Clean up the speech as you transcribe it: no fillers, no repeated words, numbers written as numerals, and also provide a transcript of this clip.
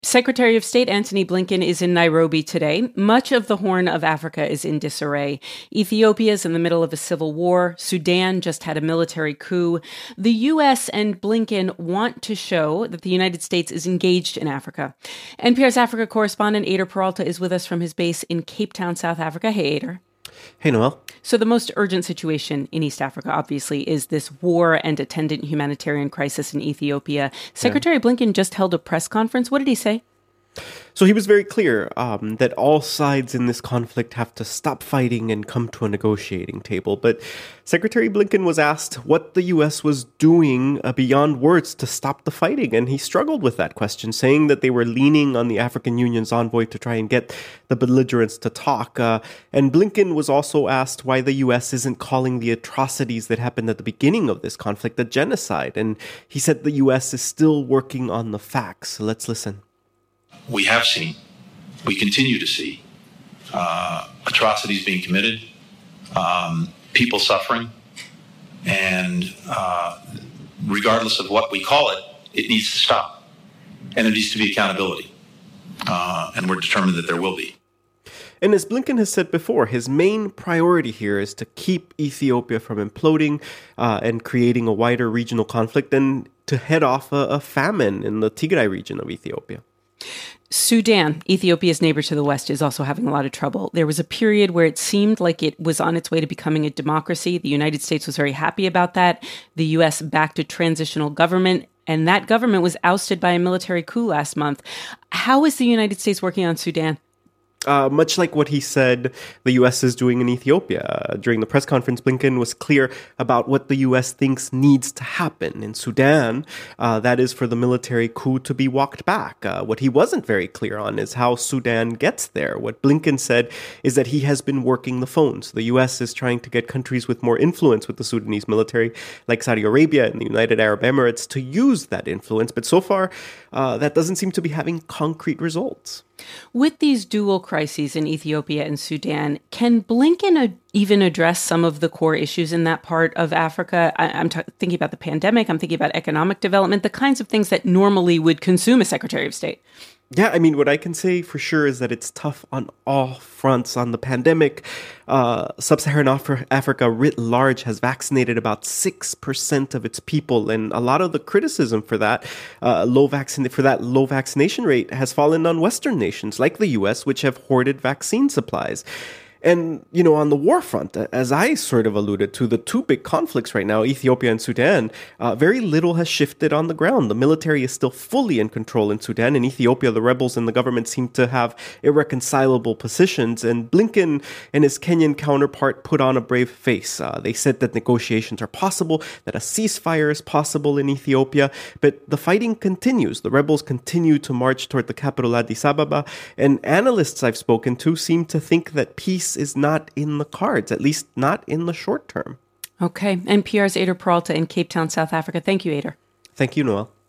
Secretary of State Antony Blinken is in Nairobi today. Much of the Horn of Africa is in disarray. Ethiopia is in the middle of a civil war. Sudan just had a military coup. The U.S. and Blinken want to show that the United States is engaged in Africa. NPR's Africa correspondent Eyder Peralta is with us from his base in Cape Town, South Africa. Hey, Eyder. Hey, Noel. So the most urgent situation in East Africa, obviously, is this war and attendant humanitarian crisis in Ethiopia. Secretary Blinken just held a press conference. What did he say? So he was very clear that all sides in this conflict have to stop fighting and come to a negotiating table. But Secretary Blinken was asked what the U.S. was doing beyond words to stop the fighting, and he struggled with that question, saying that they were leaning on the African Union's envoy to try and get the belligerents to talk. And Blinken was also asked why the U.S. isn't calling the atrocities that happened at the beginning of this conflict a genocide. And he said the U.S. is still working on the facts. So let's listen. We have seen, we continue to see atrocities being committed, people suffering, and regardless of what we call it, it needs to stop. And there needs to be accountability. And we're determined that there will be. And as Blinken has said before, his main priority here is to keep Ethiopia from imploding and creating a wider regional conflict and to head off a famine in the Tigray region of Ethiopia. Sudan, Ethiopia's neighbor to the west, is also having a lot of trouble. There was a period where it seemed like it was on its way to becoming a democracy. The United States was very happy about that. The U.S. backed a transitional government, and that government was ousted by a military coup last month. How is the United States working on Sudan? Much like what he said the U.S. is doing in Ethiopia. During the press conference, Blinken was clear about what the U.S. thinks needs to happen. In Sudan, that is for the military coup to be walked back. What he wasn't very clear on is how Sudan gets there. What Blinken said is that he has been working the phones. The U.S. is trying to get countries with more influence with the Sudanese military, like Saudi Arabia and the United Arab Emirates, to use that influence. But so far, that doesn't seem to be having concrete results. With these dual crises in Ethiopia and Sudan, can Blinken even address some of the core issues in that part of Africa? I'm thinking about the pandemic. I'm thinking about economic development, the kinds of things that normally would consume a Secretary of State. Yeah, I mean, what I can say for sure is that it's tough on all fronts. On the pandemic, Sub-Saharan Africa writ large has vaccinated about 6% of its people. And a lot of the criticism for that low vaccination rate has fallen on Western nations like the U.S., which have hoarded vaccine supplies. And, you know, on the war front, as I sort of alluded to, the two big conflicts right now, Ethiopia and Sudan, very little has shifted on the ground. The military is still fully in control in Sudan. In Ethiopia, the rebels and the government seem to have irreconcilable positions. And Blinken and his Kenyan counterpart put on a brave face. They said that negotiations are possible, that a ceasefire is possible in Ethiopia. But the fighting continues. The rebels continue to march toward the capital, Addis Ababa. And analysts I've spoken to seem to think that peace is not in the cards, at least not in the short term. Okay. NPR's Eyder Peralta in Cape Town, South Africa. Thank you, Eyder. Thank you, Noel.